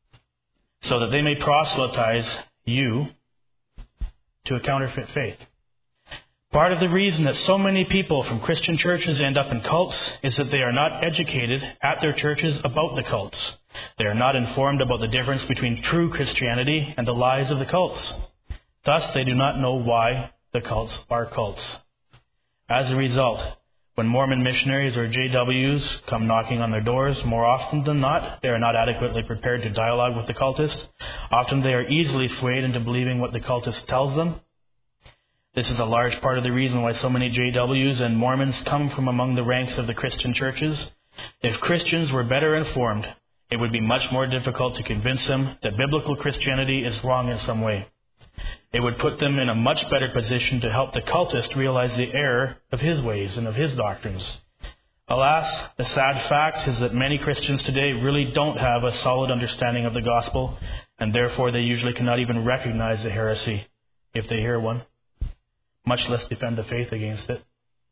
so that they may proselytize you to a counterfeit faith. Part of the reason that so many people from Christian churches end up in cults is that they are not educated at their churches about the cults. They are not informed about the difference between true Christianity and the lies of the cults. Thus, they do not know why the cults are cults. As a result, when Mormon missionaries or J Ws come knocking on their doors, more often than not, they are not adequately prepared to dialogue with the cultist. Often they are easily swayed into believing what the cultist tells them. This is a large part of the reason why so many J Ws and Mormons come from among the ranks of the Christian churches. If Christians were better informed, it would be much more difficult to convince them that biblical Christianity is wrong in some way. It would put them in a much better position to help the cultist realize the error of his ways and of his doctrines. Alas, the sad fact is that many Christians today really don't have a solid understanding of the gospel, and therefore they usually cannot even recognize the heresy if they hear one, much less defend the faith against it.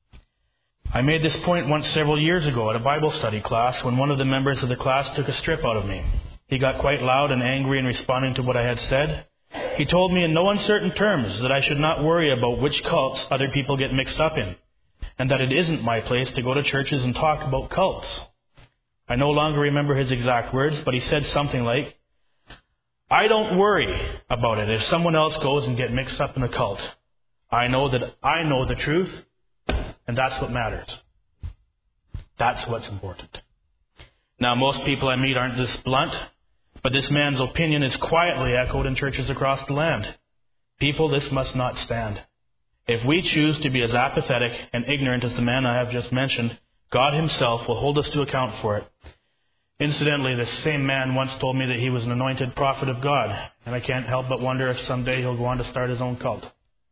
I made this point once several years ago at a Bible study class when one of the members of the class took a strip out of me. He got quite loud and angry in responding to what I had said. He told me in no uncertain terms that I should not worry about which cults other people get mixed up in, and that it isn't my place to go to churches and talk about cults. I no longer remember his exact words, but he said something like, "I don't worry about it if someone else goes and get mixed up in a cult. I know that I know the truth, and that's what matters. That's what's important." Now, most people I meet aren't this blunt, but this man's opinion is quietly echoed in churches across the land. People, this must not stand. If we choose to be as apathetic and ignorant as the man I have just mentioned, God Himself will hold us to account for it. Incidentally, this same man once told me that he was an anointed prophet of God, and I can't help but wonder if someday he'll go on to start his own cult.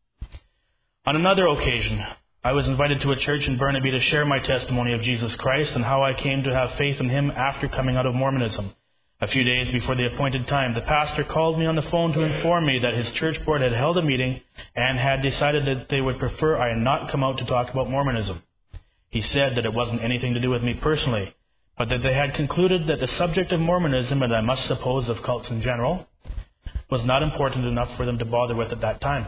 On another occasion, I was invited to a church in Burnaby to share my testimony of Jesus Christ and how I came to have faith in Him after coming out of Mormonism. A few days before the appointed time, the pastor called me on the phone to inform me that his church board had held a meeting and had decided that they would prefer I not come out to talk about Mormonism. He said that it wasn't anything to do with me personally, but that they had concluded that the subject of Mormonism, and I must suppose of cults in general, was not important enough for them to bother with at that time.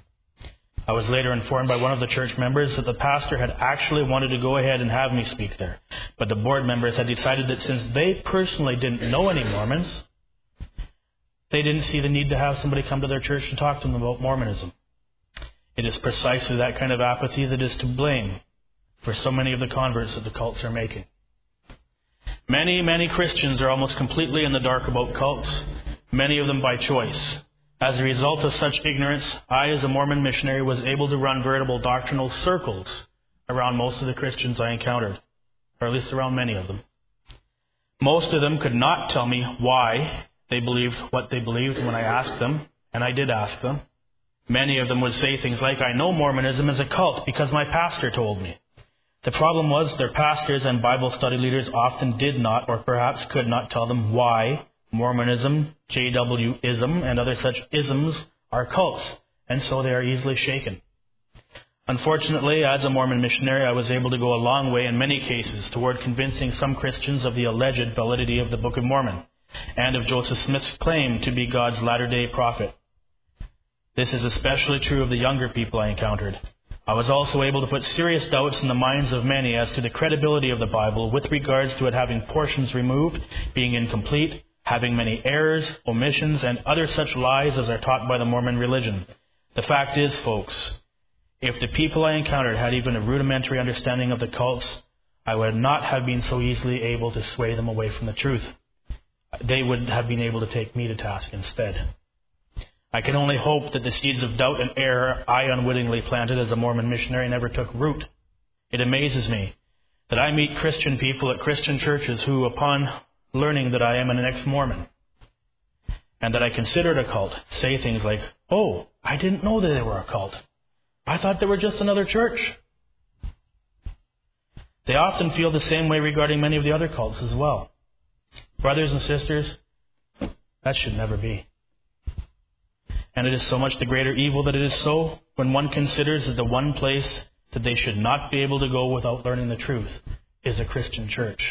I was later informed by one of the church members that the pastor had actually wanted to go ahead and have me speak there, but the board members had decided that since they personally didn't know any Mormons, they didn't see the need to have somebody come to their church to talk to them about Mormonism. It is precisely that kind of apathy that is to blame for so many of the converts that the cults are making. Many, many Christians are almost completely in the dark about cults, many of them by choice. As a result of such ignorance, I, as a Mormon missionary, was able to run veritable doctrinal circles around most of the Christians I encountered, or at least around many of them. Most of them could not tell me why they believed what they believed when I asked them, and I did ask them. Many of them would say things like, I know Mormonism is a cult because my pastor told me. The problem was their pastors and Bible study leaders often did not, or perhaps could not, tell them why Mormonism, J W-ism, and other such isms are cults, and so they are easily shaken. Unfortunately, as a Mormon missionary, I was able to go a long way in many cases toward convincing some Christians of the alleged validity of the Book of Mormon, and of Joseph Smith's claim to be God's latter-day prophet. This is especially true of the younger people I encountered. I was also able to put serious doubts in the minds of many as to the credibility of the Bible with regards to it having portions removed, being incomplete, having many errors, omissions, and other such lies as are taught by the Mormon religion. The fact is, folks, if the people I encountered had even a rudimentary understanding of the cults, I would not have been so easily able to sway them away from the truth. They would have been able to take me to task instead. I can only hope that the seeds of doubt and error I unwittingly planted as a Mormon missionary never took root. It amazes me that I meet Christian people at Christian churches who, upon learning that I am an ex-Mormon and that I considered a cult, say things like, oh, I didn't know that they were a cult. I thought they were just another church. They often feel the same way regarding many of the other cults as well. Brothers and sisters, that should never be. And it is so much the greater evil that it is so when one considers that the one place that they should not be able to go without learning the truth is a Christian church.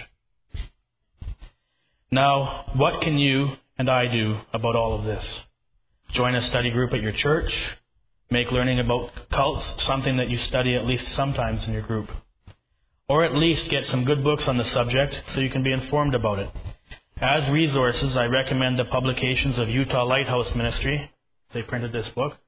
Now, what can you and I do about all of this? Join a study group at your church. Make learning about cults something that you study at least sometimes in your group. Or at least get some good books on the subject so you can be informed about it. As resources, I recommend the publications of Utah Lighthouse Ministry. They printed this book.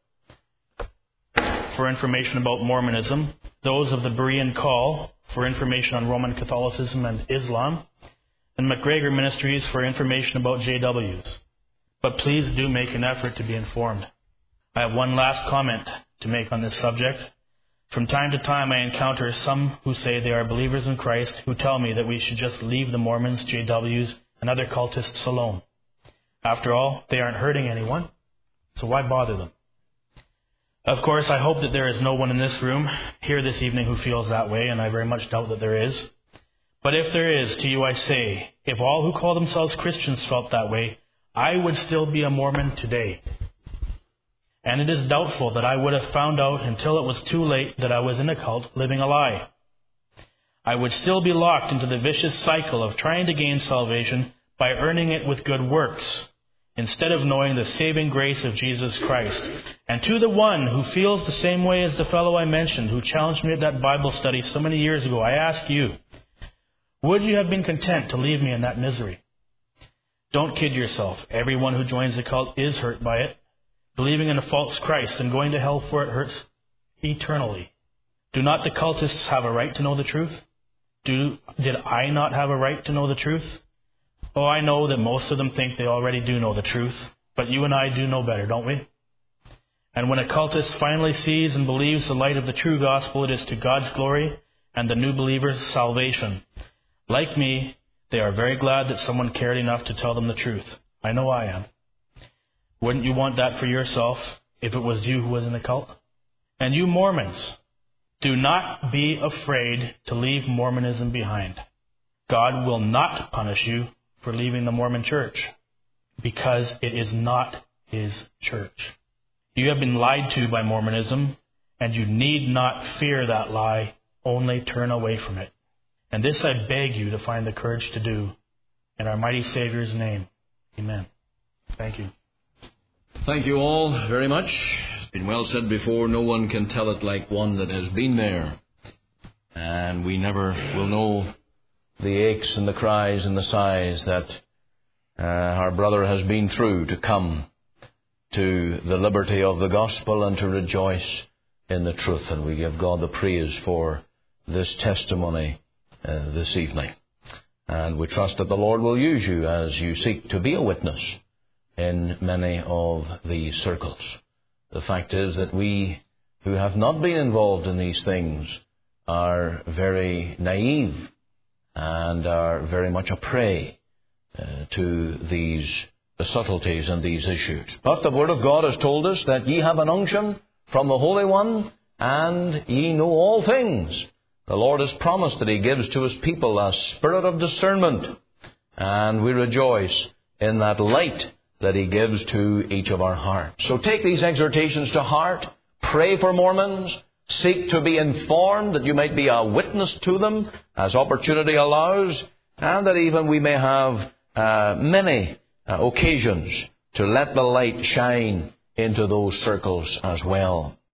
For information about Mormonism. Those of the Berean Call for information on Roman Catholicism and Islam. And McGregor Ministries for information about J Ws. But please do make an effort to be informed. I have one last comment to make on this subject. From time to time I encounter some who say they are believers in Christ who tell me that we should just leave the Mormons, J Ws, and other cultists alone. After all, they aren't hurting anyone, so why bother them? Of course, I hope that there is no one in this room here this evening who feels that way, and I very much doubt that there is. But if there is, to you I say, if all who call themselves Christians felt that way, I would still be a Mormon today. And it is doubtful that I would have found out until it was too late that I was in a cult living a lie. I would still be locked into the vicious cycle of trying to gain salvation by earning it with good works, instead of knowing the saving grace of Jesus Christ. And to the one who feels the same way as the fellow I mentioned, who challenged me at that Bible study so many years ago, I ask you, would you have been content to leave me in that misery? Don't kid yourself. Everyone who joins a cult is hurt by it. Believing in a false Christ and going to hell for it hurts eternally. Do not the cultists have a right to know the truth? Do, did I not have a right to know the truth? Oh, I know that most of them think they already do know the truth, but you and I do know better, don't we? And when a cultist finally sees and believes the light of the true gospel, it is to God's glory and the new believer's salvation. Like me, they are very glad that someone cared enough to tell them the truth. I know I am. Wouldn't you want that for yourself if it was you who was in the cult? And you Mormons, do not be afraid to leave Mormonism behind. God will not punish you for leaving the Mormon church, because it is not His church. You have been lied to by Mormonism, and you need not fear that lie only turn away from it. And this I beg you to find the courage to do. In our mighty Savior's name, amen. Thank you. Thank you all very much. It's been well said before, no one can tell it like one that has been there. And we never will know the aches and the cries and the sighs that uh, our brother has been through to come to the liberty of the gospel and to rejoice in the truth. And we give God the praise for this testimony uh, this evening. And we trust that the Lord will use you as you seek to be a witness in many of these circles. The fact is that we who have not been involved in these things are very naive and are very much a prey uh, to these the subtleties and these issues. But the Word of God has told us that ye have an unction from the Holy One, and ye know all things. The Lord has promised that He gives to His people a spirit of discernment, and we rejoice in that light that He gives to each of our hearts. So take these exhortations to heart, pray for Mormons, seek to be informed that you might be a witness to them as opportunity allows, and that even we may have uh, many uh, occasions to let the light shine into those circles as well.